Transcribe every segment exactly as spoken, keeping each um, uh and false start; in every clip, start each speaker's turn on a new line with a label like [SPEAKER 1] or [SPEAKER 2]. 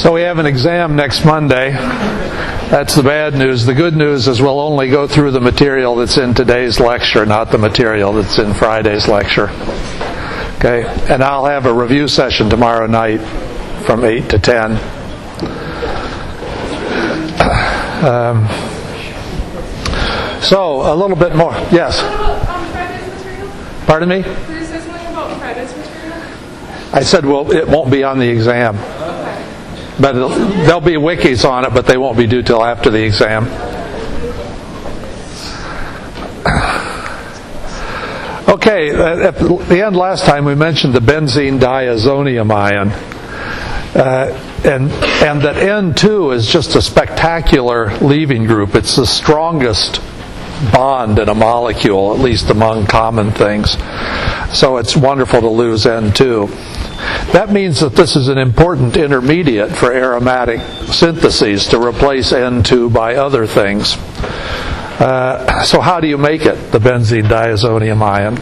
[SPEAKER 1] So we have an exam next Monday. That's the bad news. The good news is we'll only go through the material that's in today's lecture, not the material that's in Friday's lecture. Okay? And I'll have a review session tomorrow night from eight to ten. Um, so, a little bit more. Yes?
[SPEAKER 2] What about um, Friday's material?
[SPEAKER 1] Pardon me?
[SPEAKER 2] Did you say something about Friday's material?
[SPEAKER 1] I said, well, it won't be on the exam.
[SPEAKER 2] Okay.
[SPEAKER 1] But it'll, there'll be wikis on it, but they won't be due till after the exam. Okay, at the end last time we mentioned the benzene diazonium ion. Uh, and and that N two is just a spectacular leaving group. It's the strongest bond in a molecule, at least among common things. So it's wonderful to lose N two. That means that this is an important intermediate for aromatic syntheses to replace N two by other things. Uh, so how do you make it, the benzene diazonium ion?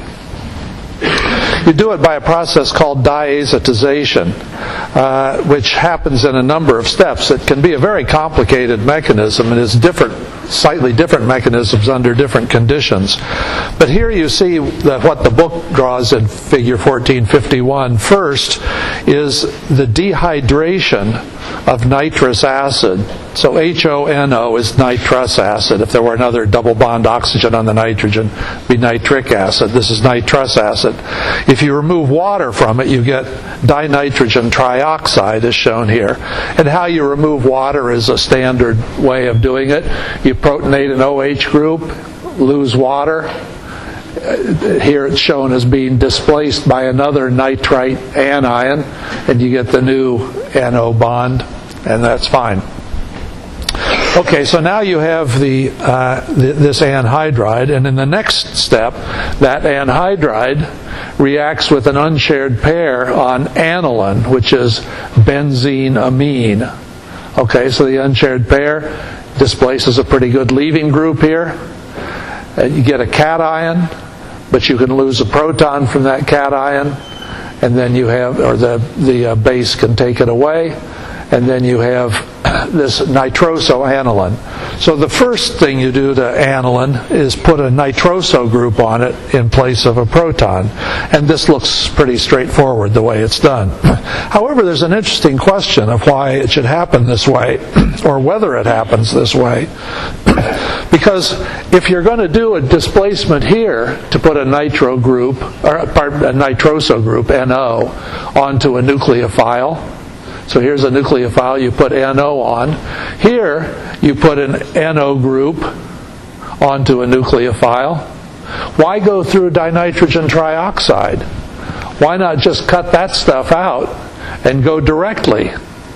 [SPEAKER 1] You do it by a process called diazotization, uh, which happens in a number of steps. It can be a very complicated mechanism and is different, slightly different mechanisms under different conditions. But here you see that what the book draws in figure fourteen fifty-one. First is the dehydration of nitrous acid. So H O N O is nitrous acid. If there were another double bond oxygen on the nitrogen, it would be nitric acid. This is nitrous acid. If you remove water from it, you get dinitrogen trioxide, as shown here. And how you remove water is a standard way of doing it. You protonate an O H group, lose water. Here it's shown as being displaced by another nitrite anion, and you get the new N O bond, and that's fine. Okay, so now you have the, uh, the this anhydride, and in the next step, that anhydride reacts with an unshared pair on aniline, which is benzene amine. Okay, so the unshared pair displaces a pretty good leaving group here. And you get a cation, but you can lose a proton from that cation, and then you have, or the the uh, base can take it away, and then you have this nitrosoaniline. So the first thing you do to aniline is put a nitroso group on it in place of a proton. And this looks pretty straightforward the way it's done. However, there's an interesting question of why it should happen this way, or whether it happens this way. Because if you're going to do a displacement here to put a nitro group, or pardon, a nitroso group, N O, onto a nucleophile, so here's a nucleophile you put N O on. Here you put an N O group onto a nucleophile. Why go through dinitrogen trioxide? Why not just cut that stuff out and go directly?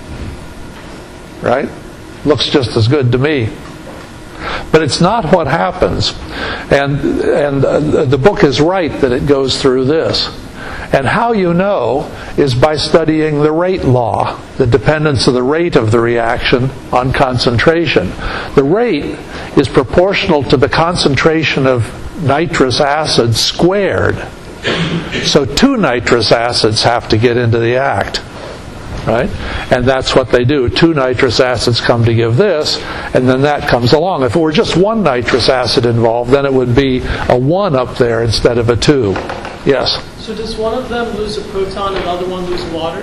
[SPEAKER 1] Right? Looks just as good to me. But it's not what happens. And, and uh, the book is right that it goes through this. And how you know is by studying the rate law, the dependence of the rate of the reaction on concentration. The rate is proportional to the concentration of nitrous acid squared. So two nitrous acids have to get into the act. Right? And that's what they do. Two nitrous acids come to give this, and then that comes along. If it were just one nitrous acid involved, then it would be a one up there instead of a two. Yes?
[SPEAKER 3] So does one of them lose a proton and the other one lose water?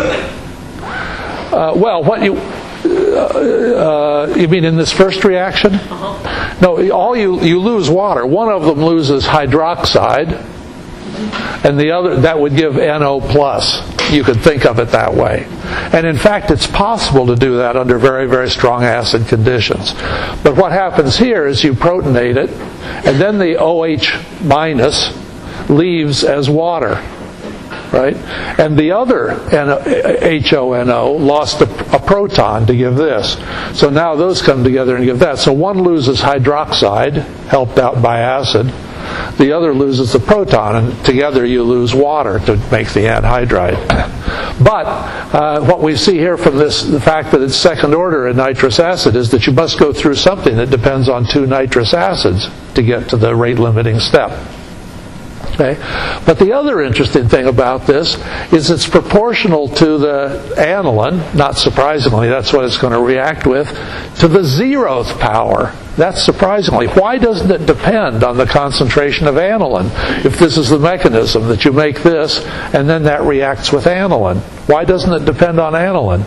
[SPEAKER 1] Uh, well, what you... Uh, uh, you mean in this first reaction?
[SPEAKER 3] Uh-huh.
[SPEAKER 1] No, all you, you lose water. One of them loses hydroxide, and the other, that would give N O plus. You could think of it that way. And in fact, it's possible to do that under very, very strong acid conditions. But what happens here is you protonate it, and then the O H minus leaves as water. Right? And the other H O N O lost a, a proton to give this. So now those come together and give that. So one loses hydroxide, helped out by acid. The other loses the proton, and together you lose water to make the anhydride. But uh, what we see here from this, the fact that it's second order in nitrous acid, is that you must go through something that depends on two nitrous acids to get to the rate limiting step. Okay? But the other interesting thing about this is it's proportional to the aniline, not surprisingly, that's what it's going to react with, to the zeroth power. That's surprisingly. Why doesn't it depend on the concentration of aniline if this is the mechanism that you make this and then that reacts with aniline? Why doesn't it depend on aniline?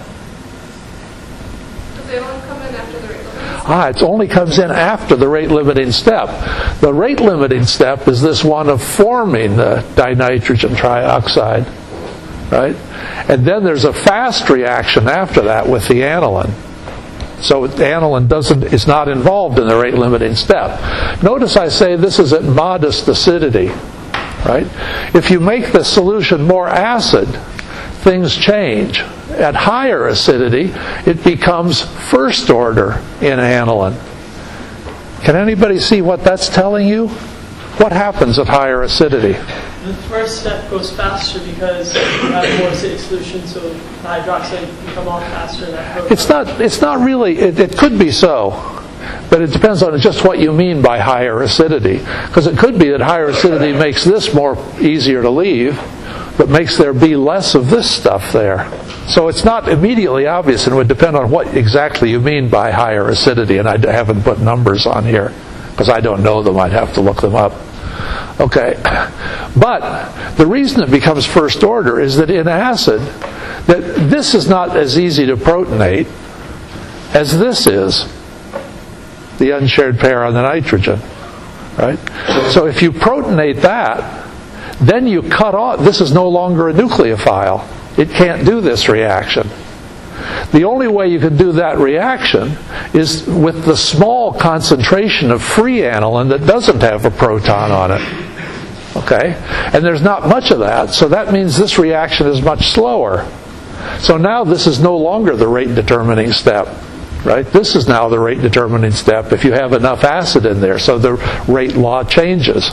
[SPEAKER 2] Does aniline come in after the rate limiting step?
[SPEAKER 1] Ah, it only comes in after the rate-limiting step. The rate-limiting step is this one of forming the dinitrogen trioxide, right? And then there's a fast reaction after that with the aniline. So aniline doesn't is not involved in the rate-limiting step. Notice I say this is at modest acidity, right? If you make the solution more acid, things change. At higher acidity, it becomes first order in aniline. Can anybody see what that's telling you? What happens at higher acidity?
[SPEAKER 3] The first step goes faster because you have more acidic solution, so the hydroxide can come off faster than that proton.
[SPEAKER 1] It's not. It's not really. It, it could be so, but it depends on just what you mean by higher acidity. Because it could be that higher acidity makes this more easier to leave, but makes there be less of this stuff there. So it's not immediately obvious, and it would depend on what exactly you mean by higher acidity. And I haven't put numbers on here because I don't know them. I'd have to look them up. Okay, but the reason it becomes first order is that in acid, that this is not as easy to protonate as this is, the unshared pair on the nitrogen, right? So if you protonate that, then you cut off, this is no longer a nucleophile. It can't do this reaction. The only way you can do that reaction is with the small concentration of free aniline that doesn't have a proton on it. Okay? And there's not much of that, so that means this reaction is much slower. So now this is no longer the rate determining step. Right? This is now the rate determining step if you have enough acid in there, so the rate law changes.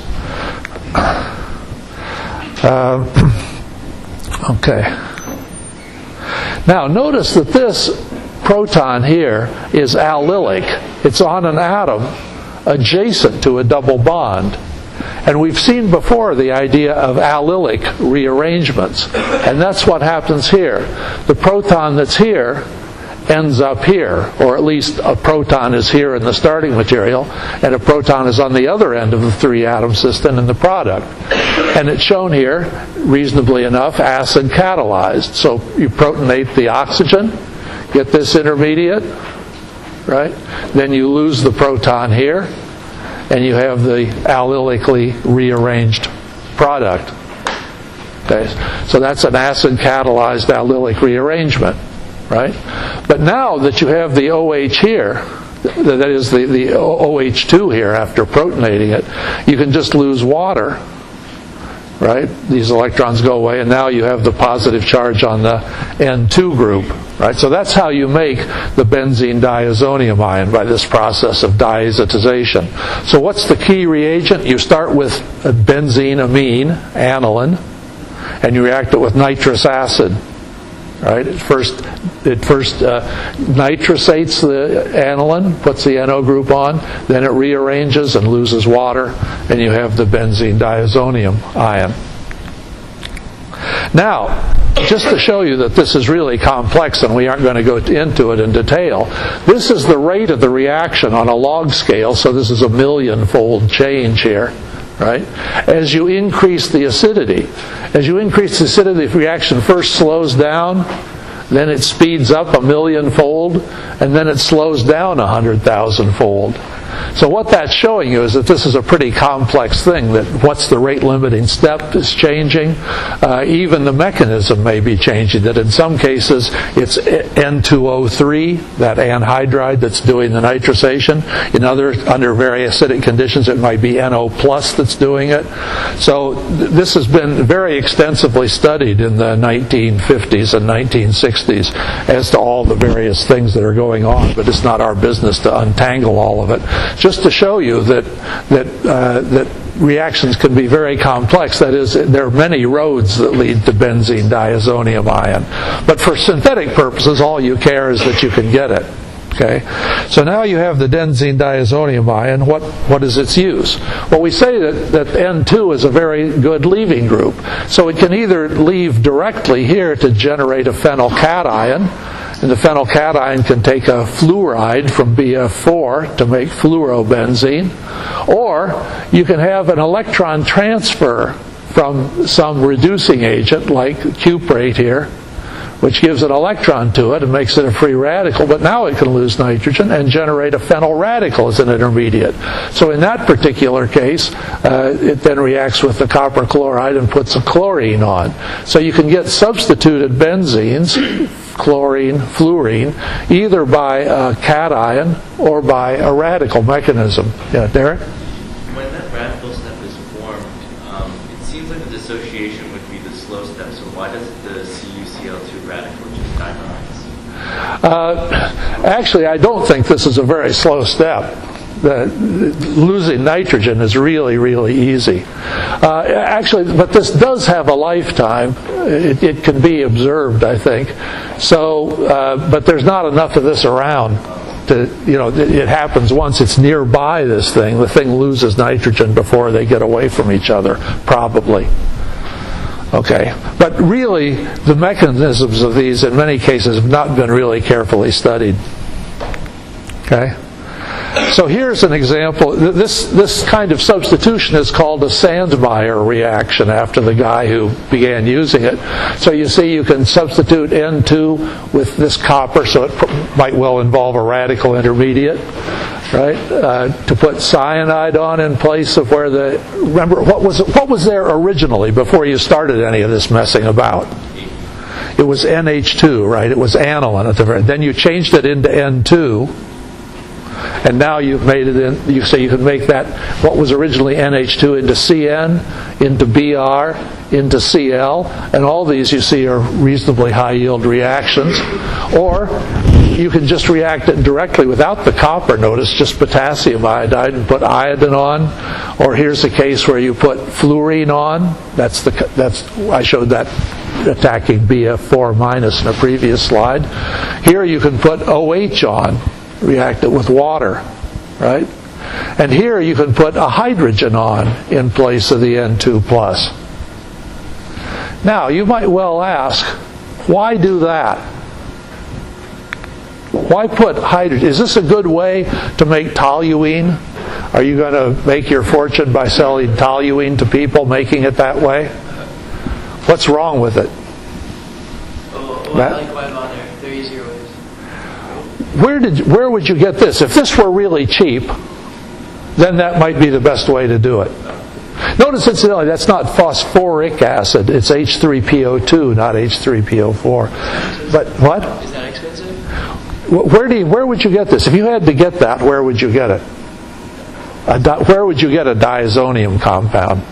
[SPEAKER 1] Uh, okay. Now notice that this proton here is allylic. It's on an atom adjacent to a double bond. And we've seen before the idea of allylic rearrangements. And that's what happens here. The proton that's here ends up here, or at least a proton is here in the starting material, and a proton is on the other end of the three-atom system in the product. And it's shown here, reasonably enough, acid catalyzed. So you protonate the oxygen, get this intermediate, right? Then you lose the proton here, and you have the allylically rearranged product. Okay, so that's an acid catalyzed allylic rearrangement. Right? But now that you have the OH here, that is the, the O H two here after protonating it, you can just lose water. Right? These electrons go away, and now you have the positive charge on the N two group. Right? So that's how you make the benzene diazonium ion, by this process of diazotization. So what's the key reagent? You start with a benzene amine, aniline, and you react it with nitrous acid. Right? It first, it first uh, nitrosates the aniline, puts the N O group on, then it rearranges and loses water, and you have the benzene diazonium ion. Now, just to show you that this is really complex and we aren't going to go into it in detail, this is the rate of the reaction on a log scale, so this is a million-fold change here. Right? As you increase the acidity, as you increase the acidity, the reaction first slows down, then it speeds up a million-fold, and then it slows down a hundred thousand-fold. So what that's showing you is that this is a pretty complex thing, that what's the rate-limiting step is changing. Uh, even the mechanism may be changing, that in some cases it's N two O three, that anhydride that's doing the nitrisation. In other, under very acidic conditions, it might be N O plus that's doing it. So th- this has been very extensively studied in the nineteen fifties and nineteen sixties as to all the various things that are going on, but it's not our business to untangle all of it. Just to show you that that uh, that reactions can be very complex. That is, there are many roads that lead to benzene diazonium ion. But for synthetic purposes, all you care is that you can get it. Okay, so now you have the benzene diazonium ion. What what is its use? Well, we say that, that N two is a very good leaving group. So it can either leave directly here to generate a phenyl cation, and the phenyl cation can take a fluoride from B F four to make fluorobenzene, or you can have an electron transfer from some reducing agent like cuprate here, which gives an electron to it and makes it a free radical, but now it can lose nitrogen and generate a phenyl radical as an intermediate. So in that particular case, uh, it then reacts with the copper chloride and puts a chlorine on. So you can get substituted benzenes, chlorine, fluorine, either by a cation or by a radical mechanism. Yeah, Derek?
[SPEAKER 4] When that radical step is formed, um, it seems like the dissociation would be the slow step, so why does the C u C l two radical just dimerize?
[SPEAKER 1] Uh, actually, I don't think this is a very slow step. The, losing nitrogen is really, really easy. Uh, actually, but this does have a lifetime. It, it can be observed, I think. So, uh, but there's not enough of this around. To, you know, it happens once it's nearby this thing. The thing loses nitrogen before they get away from each other, probably. Okay, but really, the mechanisms of these, in many cases, have not been really carefully studied. Okay. So here's an example. This this kind of substitution is called a Sandmeyer reaction after the guy who began using it. So you see you can substitute N two with this copper, so it might well involve a radical intermediate, right? Uh, to put cyanide on in place of where the... Remember, what was what was there originally before you started any of this messing about? It was N H two, right? It was aniline at the very... Then you changed it into N two. And now you've made it in, you say you can make that, what was originally N H two into C N, into B R, into C L, and all these you see are reasonably high yield reactions. Or you can just react it directly without the copper, notice, just potassium iodide and put iodine on. Or here's a case where you put fluorine on. That's the, that's, I showed that attacking B F four minus in a previous slide. Here you can put O H on. React it with water, right? And here you can put a hydrogen on in place of the N two plus. Now, you might well ask, why do that? Why put hydrogen? Is this a good way to make toluene? Are you going to make your fortune by selling toluene to people, making it that way? What's wrong with it?
[SPEAKER 5] Oh, well, I like why I'm on there. They're easier ways.
[SPEAKER 1] Where did where would you get this? If this were really cheap, then that might be the best way to do it. Notice, incidentally, that's not phosphoric acid. It's H three P O two, not H three P O four. But what?
[SPEAKER 5] Is that expensive?
[SPEAKER 1] Where do you, where would you get this? If you had to get that, where would you get it? A di- where would you get a diazonium compound?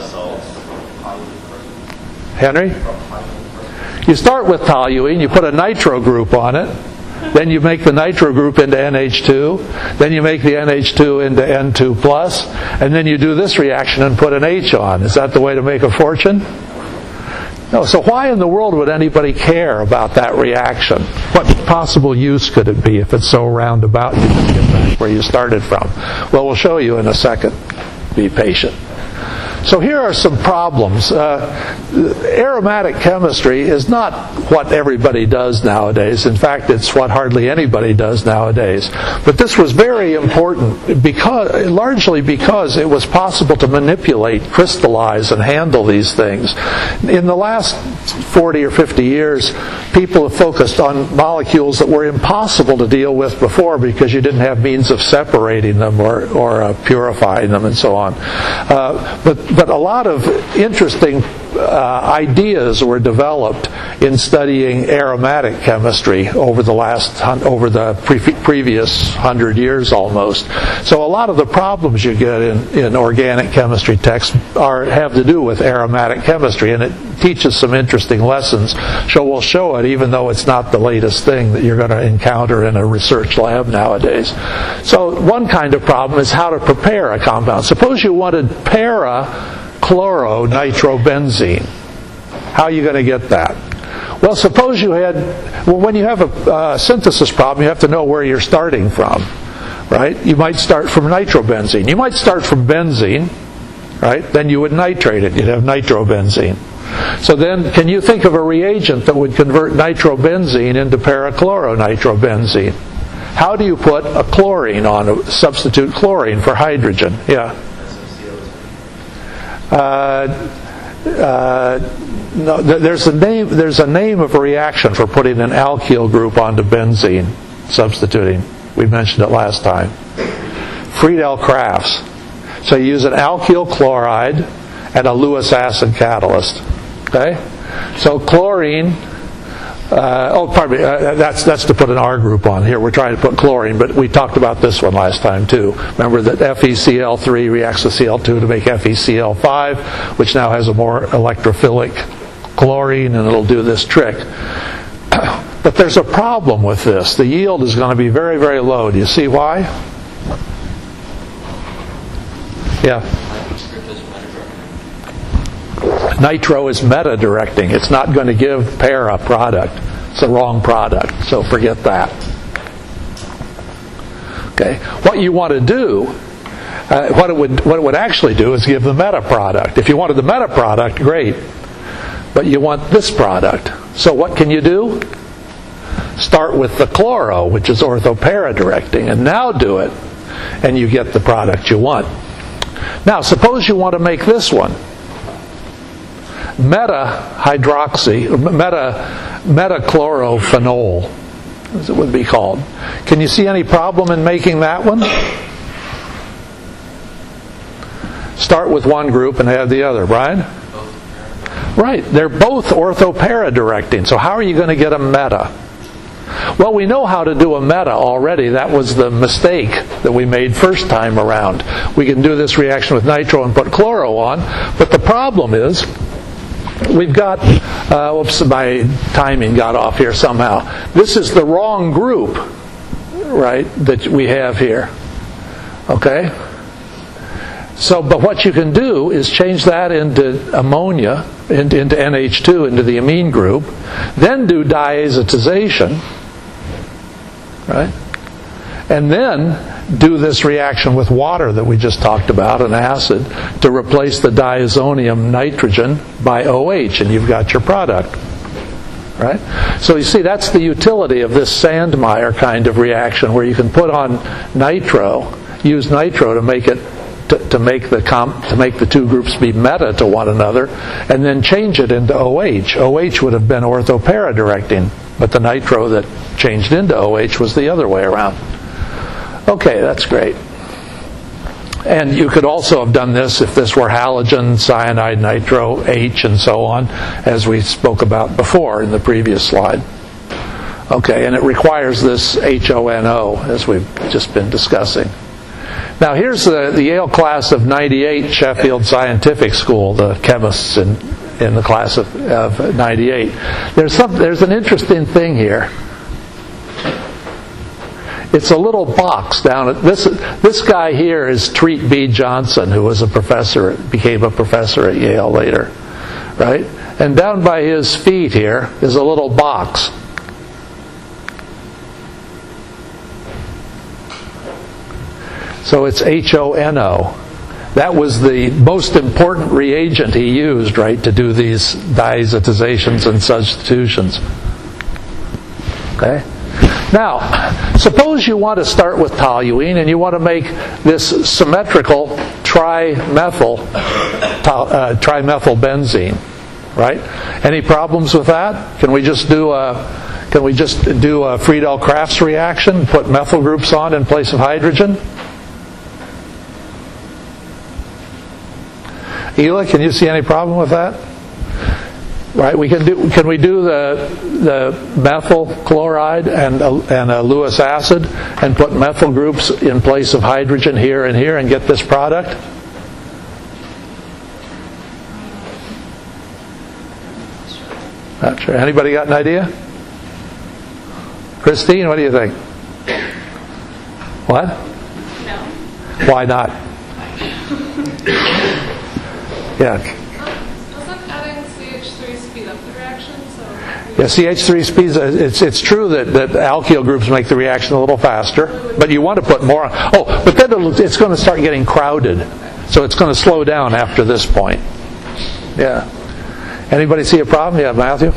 [SPEAKER 1] Henry? You start with toluene, you put a nitro group on it, then you make the nitro group into N H two, then you make the N H two into N two plus, and then you do this reaction and put an H on. Is that the way to make a fortune? No. So why in the world would anybody care about that reaction? What possible use could it be if it's so roundabout you just get back where you started from? Well, we'll show you in a second. Be patient. So here are some problems. Uh, aromatic chemistry is not what everybody does nowadays. In fact, it's what hardly anybody does nowadays. But this was very important, because, largely because it was possible to manipulate, crystallize, and handle these things. In the last forty or fifty years, people have focused on molecules that were impossible to deal with before because you didn't have means of separating them or, or uh, purifying them and so on. Uh, but But a lot of interesting uh, ideas were developed in studying aromatic chemistry over the last over the pre- previous hundred years almost. So a lot of the problems you get in, in organic chemistry texts are have to do with aromatic chemistry, and it teaches some interesting lessons. So we'll show it, even though it's not the latest thing that you're going to encounter in a research lab nowadays. So one kind of problem is how to prepare a compound. Suppose you wanted para-chloronitrobenzene. How are you going to get that? Well, suppose you had, well, when you have a uh, synthesis problem, you have to know where you're starting from, right? You might start from nitrobenzene. You might start from benzene, right? Then you would nitrate it. You'd have nitrobenzene. So then, can you think of a reagent that would convert nitrobenzene into parachloronitrobenzene? How do you put a chlorine on, a substitute chlorine for hydrogen? Yeah. Uh, uh, no, there's a name. There's a name of a reaction for putting an alkyl group onto benzene, substituting. We mentioned it last time. Friedel-Crafts. So you use an alkyl chloride and a Lewis acid catalyst. Okay. So chlorine. Uh, oh, pardon me. Uh, that's that's to put an R group on here. We're trying to put chlorine, but we talked about this one last time too. Remember that F e C l three reacts with C l two to make F e C l five, which now has a more electrophilic chlorine, and it'll do this trick. But there's a problem with this. The yield is going to be very, very low. Do you see why? Yeah. Nitro is meta-directing. It's not going to give para product. It's the wrong product. So forget that. Okay. What you want to do, uh, what it would what it would actually do is give the meta product. If you wanted the meta product, great. But you want this product. So what can you do? Start with the chloro, which is orthopara-directing, and now do it, and you get the product you want. Now, suppose you want to make this one. Meta-hydroxy, meta, metachlorophenol, as it would be called. Can you see any problem in making that one? Start with one group and add the other, Brian? Right, they're both orthopara-directing, so how are you going to get a meta? Well, we know how to do a meta already. That was the mistake that we made first time around. We can do this reaction with nitro and put chloro on, but the problem is we've got, uh, whoops, my timing got off here somehow. This is the wrong group, right, that we have here. Okay? So, but what you can do is change that into ammonia, into, into N H two, into the amine group, then do diazotization, right? And then do this reaction with water that we just talked about, an acid, to replace the diazonium nitrogen by O H, and you've got your product. Right? So you see, that's the utility of this Sandmeyer kind of reaction, where you can put on nitro, use nitro to make it to, to make the comp, to make the two groups be meta to one another, and then change it into O H. O H would have been orthopara-directing, but the nitro that changed into O H was the other way around. Okay, that's great. And you could also have done this if this were halogen, cyanide, nitro, H, and so on, as we spoke about before in the previous slide. Okay, and it requires this H O N O, as we've just been discussing. Now here's the, the Yale class of ninety-eight, Sheffield Scientific School, the chemists in, in the class of, of ninety-eight. There's some, there's an interesting thing here. It's a little box down at this. This guy here is Treat B. Johnson, who was a professor, became a professor at Yale later, right? And down by his feet here is a little box. So it's H O N O. That was the most important reagent he used, right, to do these diazotizations and substitutions. Okay? Now, suppose you want to start with toluene and you want to make this symmetrical trimethyl uh, trimethylbenzene, right? Any problems with that? Can we just do a can we just do a Friedel-Crafts reaction, put methyl groups on in place of hydrogen? Ela, can you see any problem with that? Right, we can do. Can we do the the methyl chloride and a, and a Lewis acid and put methyl groups in place of hydrogen here and here and get this product? Not sure. Anybody got an idea? Christine, what do you think? What?
[SPEAKER 2] No.
[SPEAKER 1] Why not? Yeah. Yeah, C H three speeds, it's it's true that, that alkyl groups make the reaction a little faster, but you want to put more on. Oh, but then it'll, it's going to start getting crowded. So it's going to slow down after this point. Yeah. Anybody see a problem? Yeah, Matthew?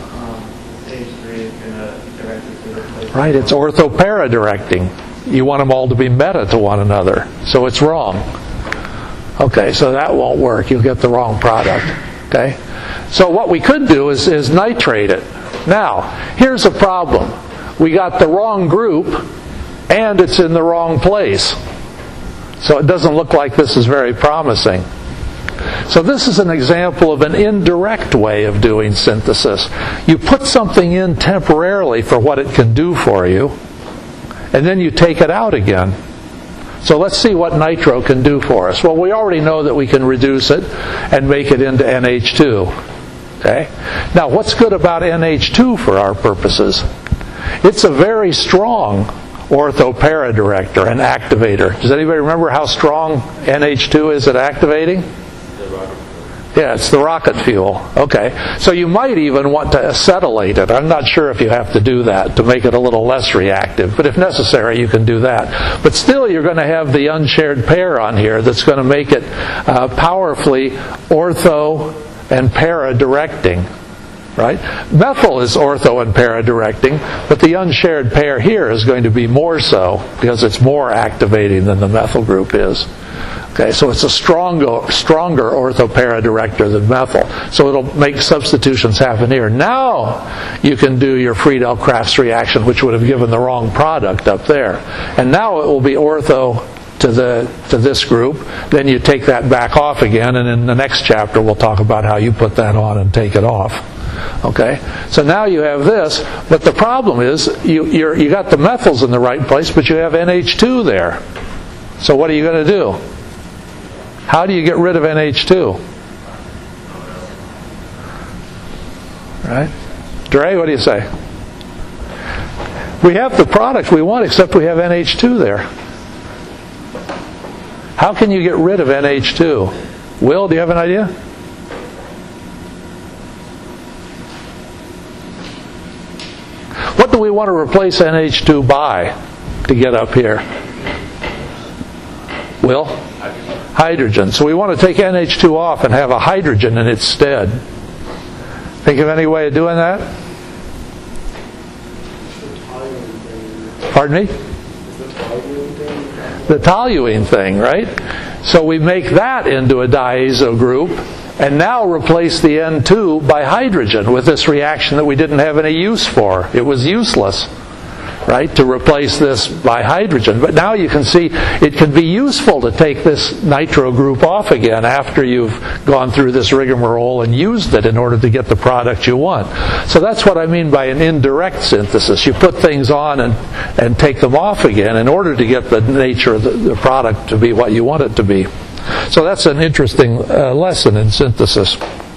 [SPEAKER 1] Right, it's ortho-para-directing. You want them all to be meta to one another, so it's wrong. Okay, so that won't work. You'll get the wrong product. Okay? So what we could do is, is nitrate it. Now, here's a problem. We got the wrong group, and it's in the wrong place. So it doesn't look like this is very promising. So this is an example of an indirect way of doing synthesis. You put something in temporarily for what it can do for you, and then you take it out again. So let's see what nitro can do for us. Well, we already know that we can reduce it and make it into N H two. Okay? Now, what's good about N H two for our purposes? It's a very strong ortho-para director, an activator. Does anybody remember how strong N H two is at activating? Yeah, it's the rocket fuel. Okay. So you might even want to acetylate it. I'm not sure if you have to do that to make it a little less reactive, but if necessary, you can do that. But still, you're going to have the unshared pair on here that's going to make it uh, powerfully ortho and para directing. Right? Methyl is ortho and para directing, but the unshared pair here is going to be more so because it's more activating than the methyl group is. Okay, so it's a stronger, stronger ortho-para director than methyl. So it'll make substitutions happen here. Now you can do your Friedel-Crafts reaction, which would have given the wrong product up there. And now it will be ortho to the to this group. Then you take that back off again, and in the next chapter we'll talk about how you put that on and take it off. Okay, so now you have this, but the problem is you you're, you got the methyls in the right place, but you have N H two there. So what are you going to do? How do you get rid of N H two? Right? Dre, what do you say? We have the product we want, except we have N H two there. How can you get rid of N H two? Will, do you have an idea? What do we want to replace N H two by to get up here? Will? Hydrogen. So we want to take N H two off and have a hydrogen in its stead. Think of any way of doing that? Pardon me? The toluene thing, right? So we make that into a diazo group and now replace the N two by hydrogen with this reaction that we didn't have any use for. It was useless, right, to replace this by hydrogen. But now you can see it can be useful to take this nitro group off again after you've gone through this rigmarole and used it in order to get the product you want. So that's what I mean by an indirect synthesis. You put things on and, and take them off again in order to get the nature of the, the product to be what you want it to be. So that's an interesting uh, lesson in synthesis.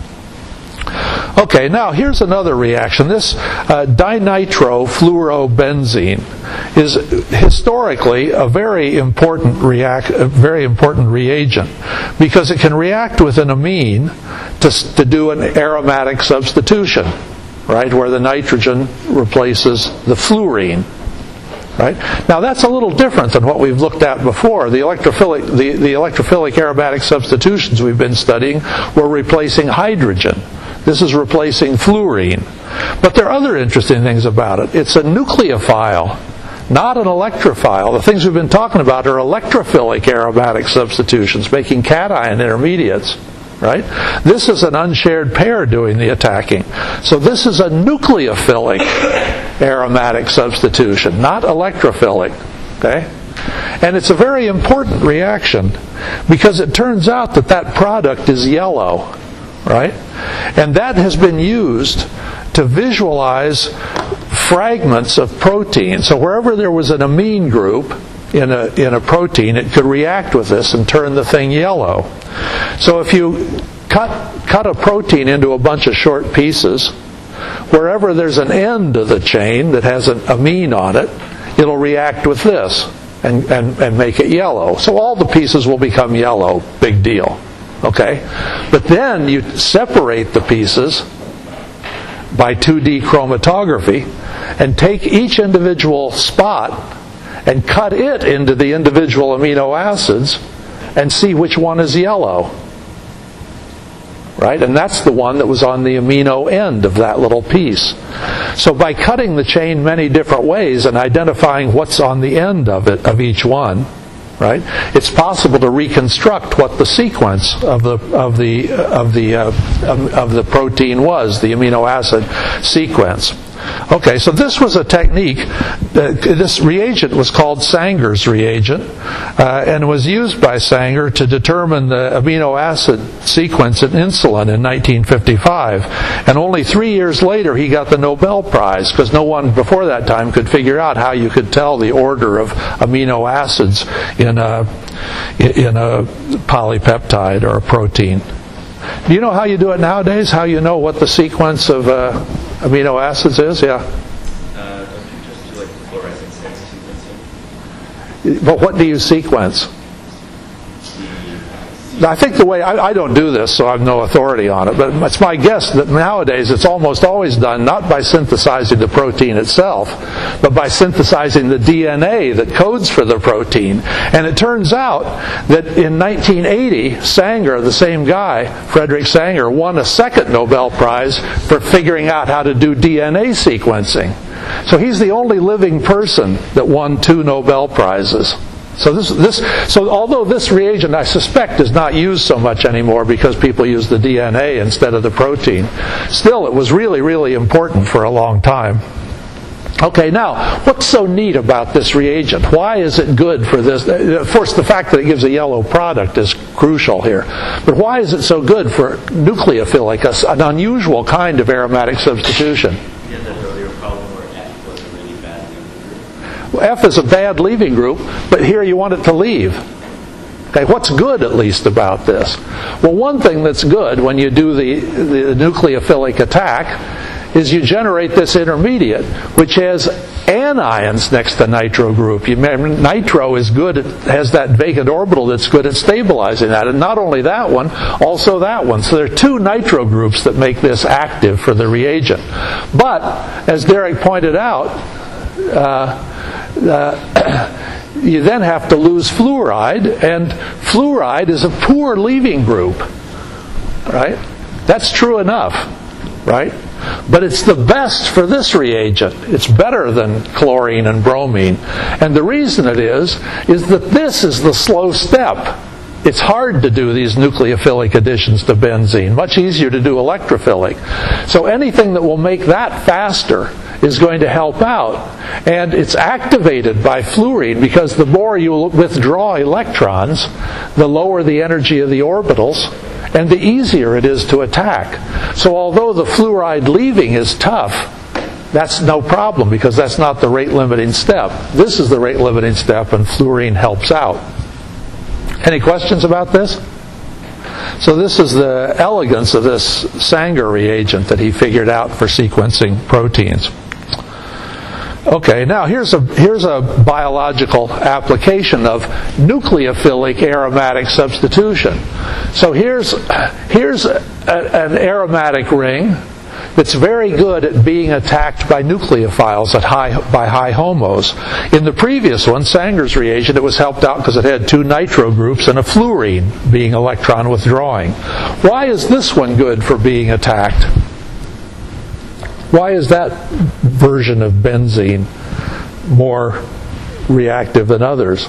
[SPEAKER 1] Okay, now here's another reaction. This uh, dinitrofluorobenzene is historically a very important react, a very important reagent because it can react with an amine to, to do an aromatic substitution, right, where the nitrogen replaces the fluorine. Right? Now that's a little different than what we've looked at before. The electrophilic, the, the electrophilic aromatic substitutions we've been studying were replacing hydrogen. This is replacing fluorine. But there are other interesting things about it. It's a nucleophile, not an electrophile. The things we've been talking about are electrophilic aromatic substitutions, making cation intermediates. Right? This is an unshared pair doing the attacking. So this is a nucleophilic aromatic substitution, not electrophilic. Okay? And it's a very important reaction because it turns out that that product is yellow. Right? And that has been used to visualize fragments of protein. So wherever there was an amine group in a in a protein, it could react with this and turn the thing yellow. So if you cut cut a protein into a bunch of short pieces, wherever there's an end of the chain that has an amine on it, it'll react with this and, and, and make it yellow. So all the pieces will become yellow. Big deal. Okay? But then you separate the pieces, by two D chromatography and take each individual spot and cut it into the individual amino acids and see which one is yellow. Right? And that's the one that was on the amino end of that little piece. So by cutting the chain many different ways and identifying what's on the end of it, of each one, right, it's possible to reconstruct what the sequence of the of the of the uh, of, of the protein was, the amino acid sequence. Okay, so this was a technique. Uh, this reagent was called Sanger's reagent, uh, and was used by Sanger to determine the amino acid sequence in insulin in nineteen fifty-five. And only three years later, he got the Nobel Prize, because no one before that time could figure out how you could tell the order of amino acids in a in a polypeptide or a protein. Do you know how you do it nowadays? How you know what the sequence of uh, amino acids is? Yeah.
[SPEAKER 4] Uh, don't you just do like fluorescence sequencing?
[SPEAKER 1] But what do you sequence? I think the way, I, I don't do this, so I have no authority on it, but it's my guess that nowadays it's almost always done not by synthesizing the protein itself, but by synthesizing the D N A that codes for the protein. And it turns out that in nineteen eighty, Sanger, the same guy, Frederick Sanger, won a second Nobel Prize for figuring out how to do D N A sequencing. So he's the only living person that won two Nobel Prizes. So this, this, so although this reagent, I suspect, is not used so much anymore because people use the D N A instead of the protein, still it was really, really important for a long time. Okay, now, what's so neat about this reagent? Why is it good for this? Of course, the fact that it gives a yellow product is crucial here. But why is it so good for nucleophilic, an unusual kind of aromatic substitution?
[SPEAKER 4] You had that earlier problem where F was a really bad leaving group.
[SPEAKER 1] Well, F is a bad leaving group, but here you want it to leave. Okay, what's good at least about this? Well, one thing that's good when you do the, the nucleophilic attack is you generate this intermediate, which has anions next to nitro group. You remember, nitro is good, it has that vacant orbital that's good at stabilizing that. And not only that one, also that one. So there are two nitro groups that make this active for the reagent. But, as Derek pointed out, uh, uh, you then have to lose fluoride, and fluoride is a poor leaving group. Right? That's true enough. Right? But it's the best for this reagent. It's better than chlorine and bromine. And the reason it is, is that this is the slow step. It's hard to do these nucleophilic additions to benzene. Much easier to do electrophilic. So anything that will make that faster is going to help out. And it's activated by fluorine because the more you withdraw electrons, the lower the energy of the orbitals, and the easier it is to attack. So although the fluoride leaving is tough, that's no problem because that's not the rate-limiting step. This is the rate-limiting step, and fluorine helps out. Any questions about this? So this is the elegance of this Sanger reagent that he figured out for sequencing proteins. Okay, now here's a here's a biological application of nucleophilic aromatic substitution. So here's here's a, an aromatic ring that's very good at being attacked by nucleophiles at high by high homos. In the previous one, Sanger's reagent, it was helped out because it had two nitro groups and a fluorine being electron withdrawing. Why is this one good for being attacked? Why is that version of benzene more reactive than others?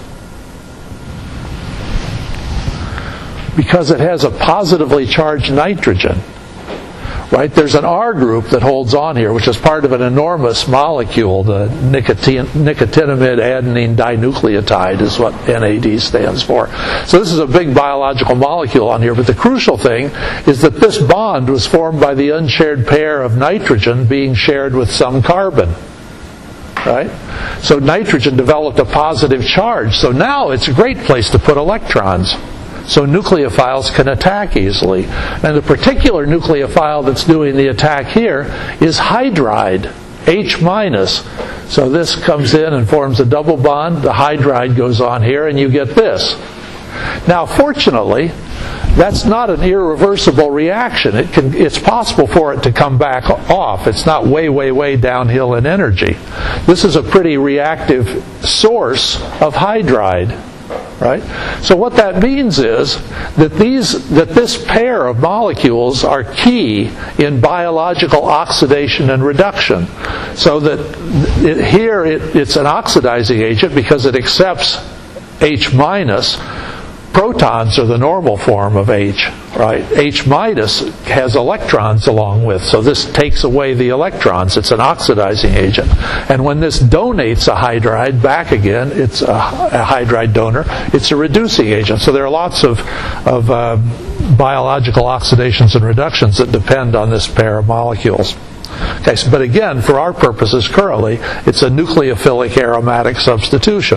[SPEAKER 1] Because it has a positively charged nitrogen. Right? There's an R group that holds on here, which is part of an enormous molecule. The nicotin, nicotinamide adenine dinucleotide is what N A D stands for. So this is a big biological molecule on here, but the crucial thing is that this bond was formed by the unshared pair of nitrogen being shared with some carbon. Right? So nitrogen developed a positive charge. So now it's a great place to put electrons. So nucleophiles can attack easily. And the particular nucleophile that's doing the attack here is hydride, H minus. So this comes in and forms a double bond. The hydride goes on here, and you get this. Now, fortunately, that's not an irreversible reaction. It can, it's possible for it to come back off. It's not way, way, way downhill in energy. This is a pretty reactive source of hydride, right? So what that means is that these, that this pair of molecules are key in biological oxidation and reduction. So that it, here it, it's an oxidizing agent because it accepts H minus. Protons are the normal form of H, right? H minus has electrons along with, so this takes away the electrons. It's an oxidizing agent. And when this donates a hydride back again, it's a, a hydride donor, it's a reducing agent. So there are lots of, of uh, biological oxidations and reductions that depend on this pair of molecules. Okay, so, but again, for our purposes currently, it's a nucleophilic aromatic substitution.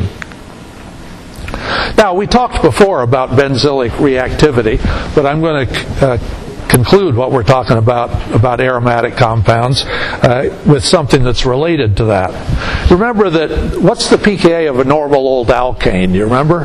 [SPEAKER 1] Now, we talked before about benzylic reactivity, but I'm going to uh, conclude what we're talking about, about aromatic compounds, uh, with something that's related to that. Remember that, what's the pKa of a normal old alkane? Do you remember?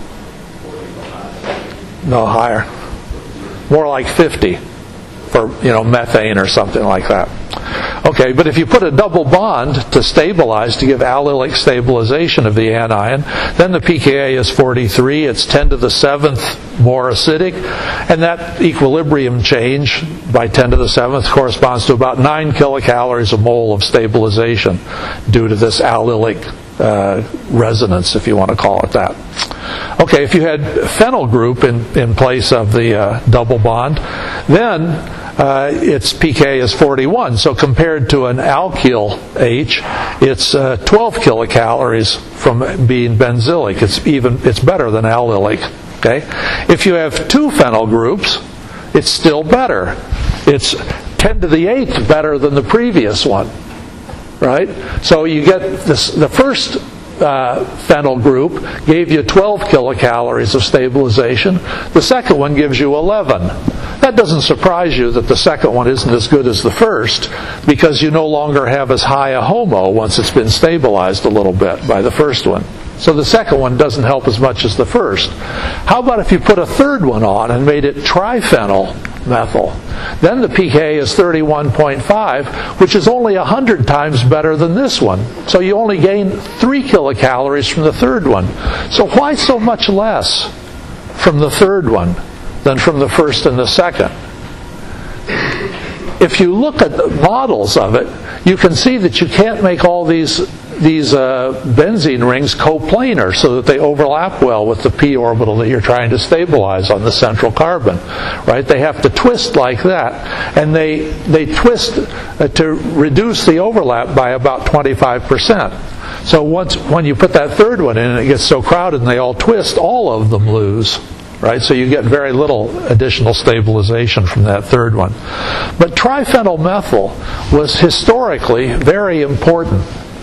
[SPEAKER 1] No, higher. More like fifty for, you know, methane or something like that. Okay, but if you put a double bond to stabilize, to give allylic stabilization of the anion, then the pKa is forty-three, it's ten to the seventh more acidic, and that equilibrium change by ten to the seventh corresponds to about nine kilocalories a mole of stabilization due to this allylic uh, resonance, if you want to call it that. Okay, if you had phenyl group in, in place of the uh, double bond, then Uh, its pK is forty-one. So compared to an alkyl H, it's uh, twelve kilocalories from being benzylic. It's even it's better than allylic. Okay, if you have two phenyl groups, it's still better. It's ten to the eighth better than the previous one. Right? So you get this. The first Uh, phenyl group gave you twelve kilocalories of stabilization. The second one gives you eleven. That doesn't surprise you that the second one isn't as good as the first, because you no longer have as high a HOMO once it's been stabilized a little bit by the first one. So the second one doesn't help as much as the first. How about if you put a third one on and made it triphenyl methyl? Then the pK is thirty-one point five, which is only one hundred times better than this one. So you only gain three kilocalories from the third one. So why so much less from the third one than from the first and the second? If you look at the models of it, you can see that you can't make all these these uh, benzene rings coplanar so that they overlap well with the p orbital that you're trying to stabilize on the central carbon, right? They have to twist like that, and they they twist uh, to reduce the overlap by about twenty-five percent. So once when you put that third one in and it gets so crowded and they all twist, all of them lose. Right, so you get very little additional stabilization from that third one. But triphenyl methyl was historically very important.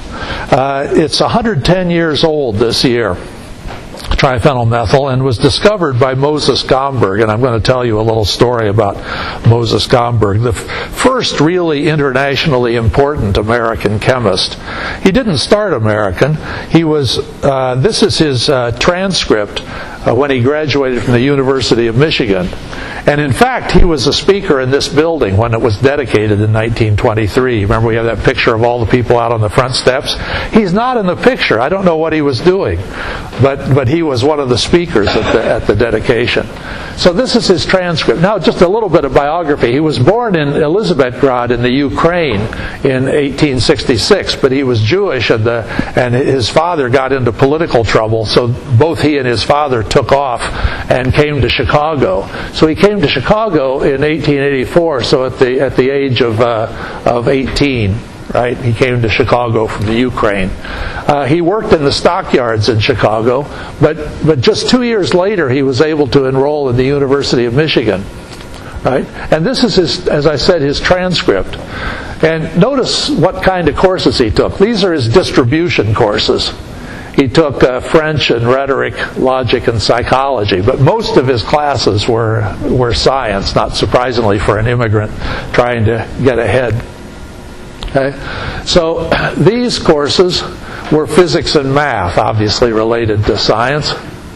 [SPEAKER 1] Uh, it's one hundred ten years old this year, triphenyl methyl, and was discovered by Moses Gomberg. And I'm going to tell you a little story about Moses Gomberg, the f- first really internationally important American chemist. He didn't start American. He was. Uh, this is his uh, transcript uh, when he graduated from the University of Michigan. And in fact, he was a speaker in this building when it was dedicated in nineteen twenty-three. Remember, we have that picture of all the people out on the front steps? He's not in the picture. I don't know what he was doing. But but he was one of the speakers at the, at the dedication. So this is his transcript. Now, just a little bit of biography. He was born in Elizabethgrad in the Ukraine in eighteen sixty-six, but he was Jewish, and, the, and his father got into political trouble, so both he and his father took off and came to Chicago. So he came to Chicago in eighteen eighty-four, so at the at the age of uh, of eighteen. Right, he came to Chicago from the Ukraine. Uh, he worked in the stockyards in Chicago, but but just two years later he was able to enroll in the University of Michigan. Right, and this is his, as I said, his transcript. And notice what kind of courses he took. These are his distribution courses. He took uh, French and rhetoric, logic, and psychology, but most of his classes were were science. Not surprisingly for an immigrant trying to get ahead. Okay. So these courses were physics and math, obviously related to science.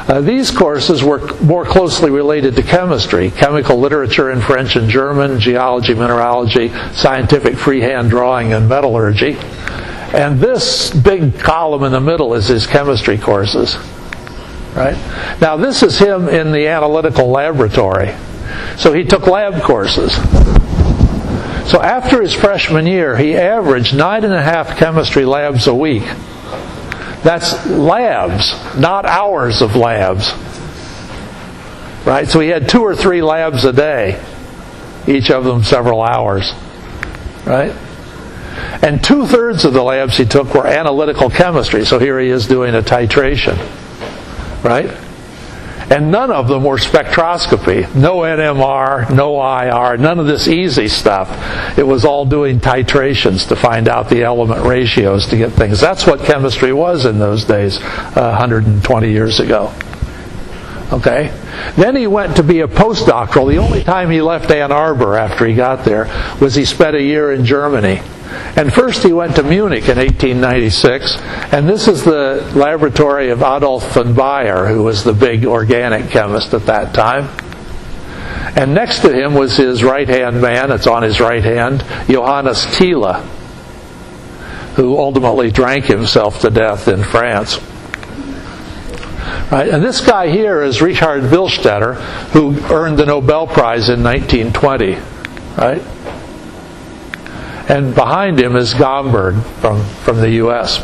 [SPEAKER 1] Uh, these courses were more closely related to chemistry, chemical literature in French and German, geology, mineralogy, scientific freehand drawing, and metallurgy. And this big column in the middle is his chemistry courses. Right? Now this is him in the analytical laboratory. So he took lab courses. So after his freshman year, he averaged nine and a half chemistry labs a week. That's labs, not hours of labs. Right? So he had two or three labs a day, each of them several hours. Right? And two-thirds of the labs he took were analytical chemistry. So here he is doing a titration. Right? And none of them were spectroscopy. No N M R, no I R, none of this easy stuff. It was all doing titrations to find out the element ratios to get things. That's what chemistry was in those days, uh, one hundred twenty years ago. Okay? Then he went to be a postdoctoral. The only time he left Ann Arbor after he got there was he spent a year in Germany. And first he went to Munich in eighteen ninety-six, and this is the laboratory of Adolf von Baeyer, who was the big organic chemist at that time. And next to him was his right-hand man, it's on his right hand, Johannes Thiele, who ultimately drank himself to death in France. Right? And this guy here is Richard Willstätter, who earned the Nobel Prize in nineteen twenty. Right? And behind him is Gomberg from, from the U S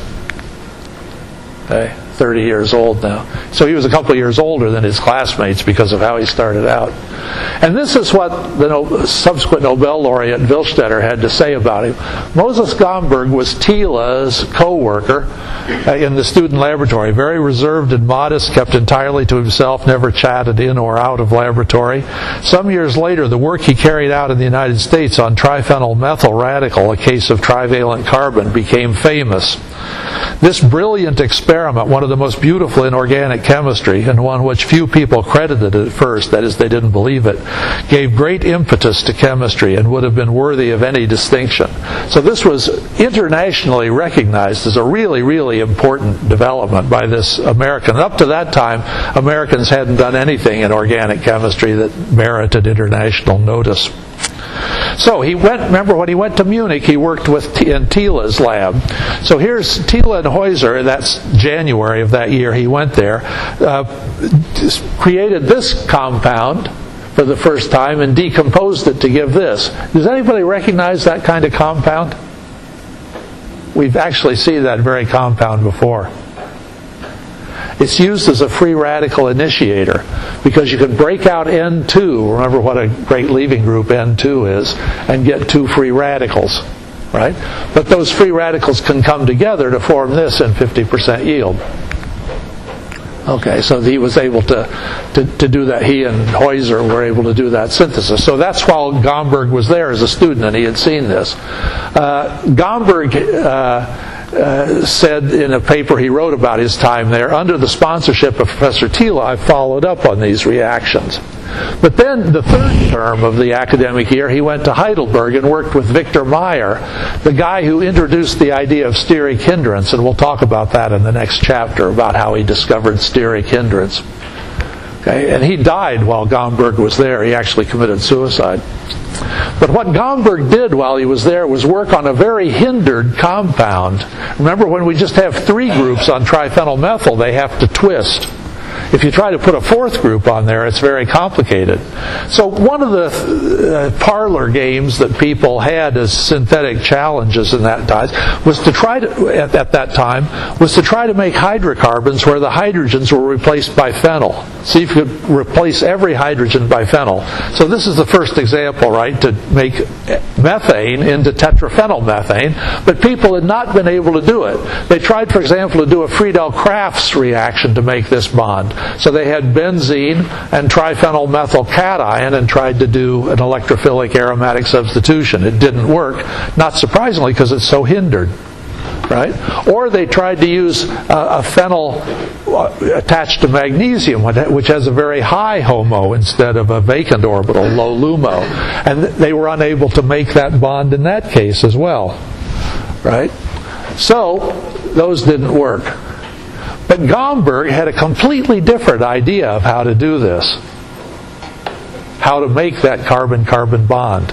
[SPEAKER 1] Okay, thirty years old now. So he was a couple of years older than his classmates because of how he started out. And this is what the no, subsequent Nobel laureate Willstätter had to say about him. Moses Gomberg was Thiele's co-worker uh, in the student laboratory. Very reserved and modest, kept entirely to himself, never chatted in or out of laboratory. Some years later, the work he carried out in the United States on triphenyl methyl radical, a case of trivalent carbon, became famous. This brilliant experiment, one of the most beautiful in organic chemistry, and one which few people credited at first, that is, they didn't believe it, gave great impetus to chemistry and would have been worthy of any distinction. So this was internationally recognized as a really, really important development by this American. And up to that time, Americans hadn't done anything in organic chemistry that merited international notice. So he went, remember when he went to Munich, he worked with T- in Thiele's lab. So here's Thiele and Heuser, that's January of that year he went there, uh, created this compound for the first time and decomposed it to give this. Does anybody recognize that kind of compound? We've actually seen that very compound before. It's used as a free radical initiator because you can break out N two, remember what a great leaving group N two is, and get two free radicals, right? But those free radicals can come together to form this in fifty percent yield. Okay, so he was able to, to, to do that. He and Heuser were able to do that synthesis. So that's while Gomberg was there as a student and he had seen this. Uh, Gomberg uh, Uh, said in a paper he wrote about his time there, under the sponsorship of Professor Thiele, I followed up on these reactions. But then the third term of the academic year, he went to Heidelberg and worked with Victor Meyer, the guy who introduced the idea of steric hindrance, and we'll talk about that in the next chapter, about how he discovered steric hindrance. Okay, and he died while Gomberg was there. He actually committed suicide. But what Gomberg did while he was there was work on a very hindered compound. Remember, when we just have three groups on triphenyl methyl, they have to twist. If you try to put a fourth group on there, it's very complicated. So one of the uh, parlor games that people had as synthetic challenges in that time was to try to, at, at that time, was to try to make hydrocarbons where the hydrogens were replaced by phenyl. See if you could replace every hydrogen by phenyl. So this is the first example, right, to make methane into tetraphenylmethane, but people had not been able to do it. They tried, for example, to do a Friedel-Crafts reaction to make this bond. So they had benzene and triphenyl methyl cation and tried to do an electrophilic aromatic substitution. It didn't work, not surprisingly, because it's so hindered. Right? Or they tried to use uh, a phenyl attached to magnesium, which has a very high HOMO instead of a vacant orbital, low LUMO. And they were unable to make that bond in that case as well. Right? So, those didn't work. But Gomberg had a completely different idea of how to do this. How to make that carbon-carbon bond.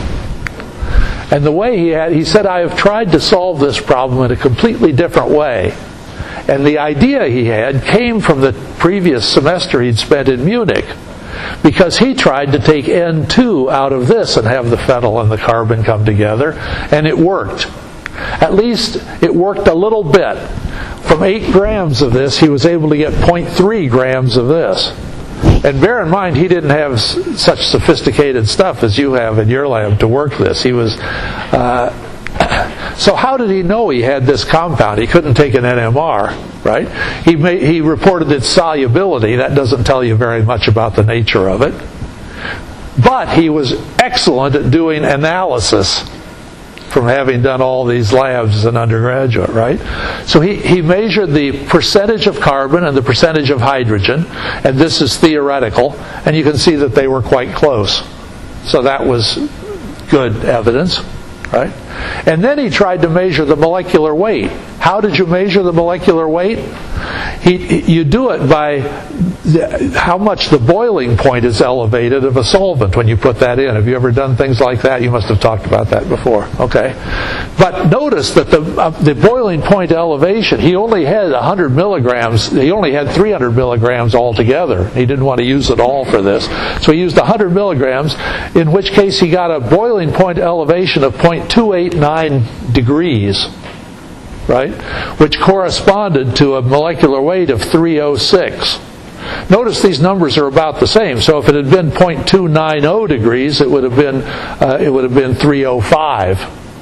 [SPEAKER 1] And the way he had, he said, I have tried to solve this problem in a completely different way. And the idea he had came from the previous semester he'd spent in Munich, because he tried to take N two out of this and have the phenyl and the carbon come together, and it worked. At least it worked a little bit. From eight grams of this, he was able to get zero point three grams of this. And bear in mind, he didn't have s- such sophisticated stuff as you have in your lab to work this. He was... Uh, So how did he know he had this compound? He couldn't take an N M R, right? He made, he reported its solubility. That doesn't tell you very much about the nature of it. But he was excellent at doing analysis from having done all these labs as an undergraduate, right? So he, he measured the percentage of carbon and the percentage of hydrogen, and this is theoretical, and you can see that they were quite close. So that was good evidence. Right? And then he tried to measure the molecular weight. How did you measure the molecular weight? He, you do it by the, how much the boiling point is elevated of a solvent when you put that in. Have you ever done things like that? You must have talked about that before. Okay. But notice that the, uh, the boiling point elevation, he only had one hundred milligrams. He only had three hundred milligrams altogether. He didn't want to use it all for this. So he used one hundred milligrams, in which case he got a boiling point elevation of zero point two eight nine degrees. Right? Which corresponded to a molecular weight of three oh six. Notice these numbers are about the same. So if it had been zero point two nine zero degrees, it would have been uh, it would have been three oh five.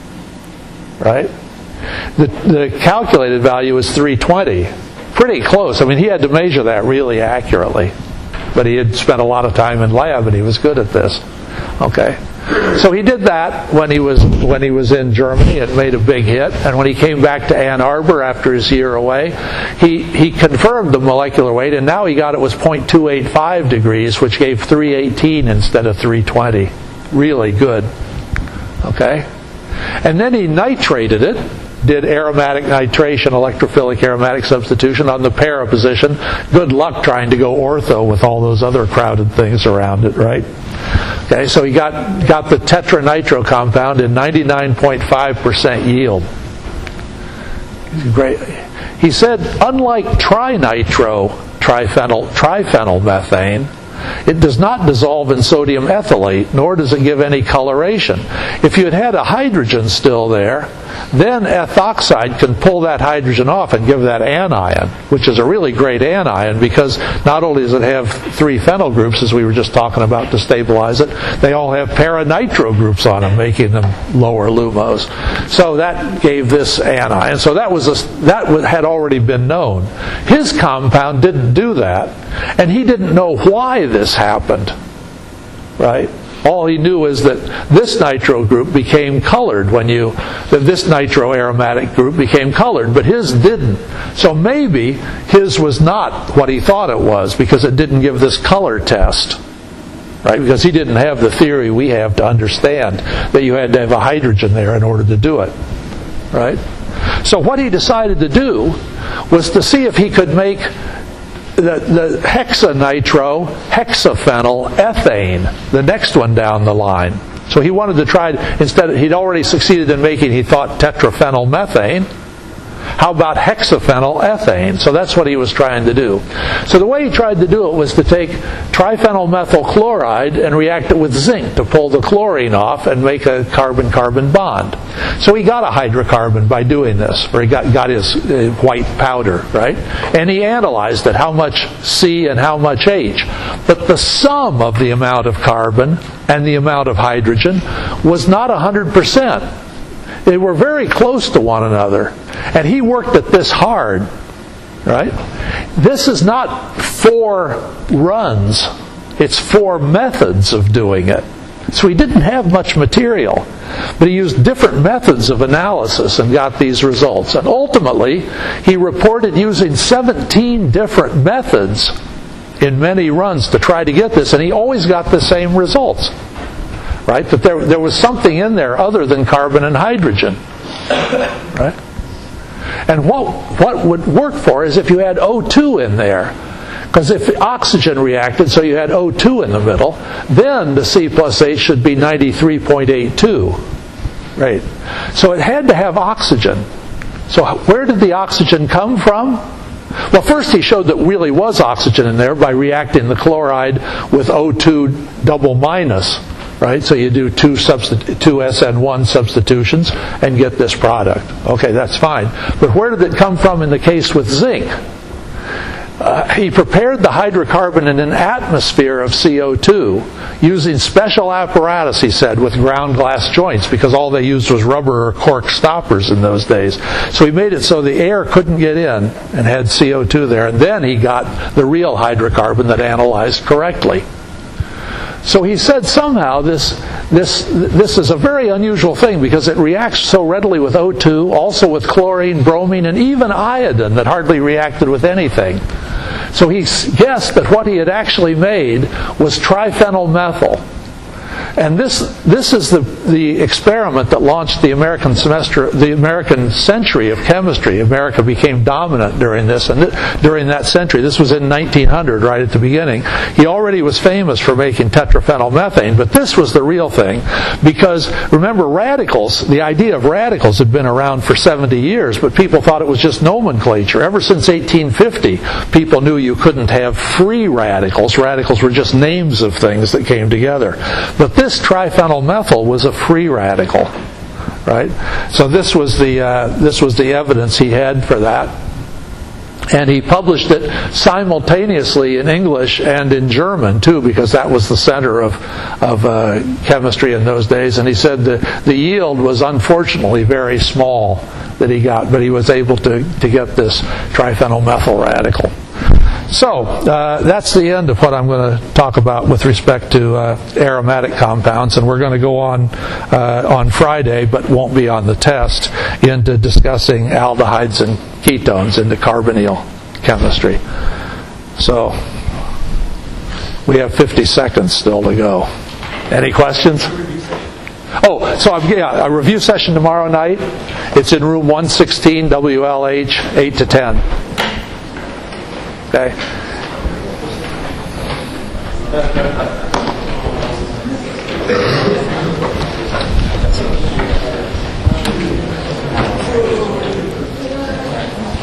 [SPEAKER 1] Right? The the calculated value is three twenty. Pretty close. I mean, he had to measure that really accurately. But he had spent a lot of time in lab and he was good at this. Okay. So he did that when he was when he was in Germany. It made a big hit. And when he came back to Ann Arbor after his year away, he, he confirmed the molecular weight, and now he got it was zero point two eight five degrees, which gave three eighteen instead of three twenty. Really good. Okay? And then he nitrated it, did aromatic nitration, electrophilic aromatic substitution on the para position. Good luck trying to go ortho with all those other crowded things around it, right? Okay, so he got, got the tetranitro compound in ninety-nine point five percent yield. Great. He said, unlike trinitro, triphenyl, triphenyl methane, it does not dissolve in sodium ethylate, nor does it give any coloration. If you had had a hydrogen still there, then ethoxide can pull that hydrogen off and give that anion, which is a really great anion because not only does it have three phenyl groups, as we were just talking about to stabilize it, they all have para-nitro groups on them, making them lower lumos. So that gave this anion. So that was a, that had already been known. His compound didn't do that, and he didn't know why this happened, right? All he knew is that this nitro group became colored when you, that this nitro aromatic group became colored, but his didn't. So maybe his was not what he thought it was because it didn't give this color test, right? Because he didn't have the theory we have to understand that you had to have a hydrogen there in order to do it, right? So what he decided to do was to see if he could make the, the hexanitro hexaphenyl ethane, the next one down the line. So he wanted to try, instead, he'd already succeeded in making, he thought, tetraphenyl methane. How about hexaphenyl ethane? So that's what he was trying to do. So the way he tried to do it was to take triphenyl methyl chloride and react it with zinc to pull the chlorine off and make a carbon-carbon bond. So he got a hydrocarbon by doing this, or he got, got his uh, white powder, right? And he analyzed it, how much C and how much H. But the sum of the amount of carbon and the amount of hydrogen was not one hundred percent. They were very close to one another. And he worked at this hard, right? This is not four runs. It's four methods of doing it. So he didn't have much material. But he used different methods of analysis and got these results. And ultimately, he reported using seventeen different methods in many runs to try to get this. And he always got the same results. Right? But there, there was something in there other than carbon and hydrogen. Right? And what, what would work for is if you had O two in there. Because if oxygen reacted, so you had O two in the middle, then the C plus H should be ninety-three point eight two. Right. So it had to have oxygen. So where did the oxygen come from? Well, first he showed that really was oxygen in there by reacting the chloride with O two double minus. Right? So you do two, substitu- two S N one substitutions and get this product. Okay, that's fine. But where did it come from in the case with zinc? Uh, he prepared the hydrocarbon in an atmosphere of C O two using special apparatus, he said, with ground glass joints, because all they used was rubber or cork stoppers in those days. So he made it so the air couldn't get in and had C O two there. And then he got the real hydrocarbon that analyzed correctly. So he said somehow this this this is a very unusual thing because it reacts so readily with O two, also with chlorine, bromine, and even iodine that hardly reacted with anything. So he guessed that what he had actually made was triphenylmethyl. And this this is the, the experiment that launched the American semester, the American century of chemistry. America became dominant during this, and th- during that century. This was in nineteen hundred, right at the beginning. He already was famous for making tetraphenylmethane, but this was the real thing, because remember, radicals. The idea of radicals had been around for seventy years, but people thought it was just nomenclature. Ever since eighteen fifty, people knew you couldn't have free radicals. Radicals were just names of things that came together. But this triphenylmethyl was a free radical, right? So this was the uh, this was the evidence he had for that, and he published it simultaneously in English and in German too, because that was the center of of uh, chemistry in those days. And he said the the yield was unfortunately very small that he got, but he was able to to get this triphenylmethyl radical. So, uh, that's the end of what I'm going to talk about with respect to uh, aromatic compounds, and we're going to go on uh, on Friday, but won't be on the test, into discussing aldehydes and ketones, into carbonyl chemistry. So, we have fifty seconds still to go. Any questions? Oh, so I'm, yeah, a review session tomorrow night. It's in room one sixteen, W L H, eight to ten. Okay.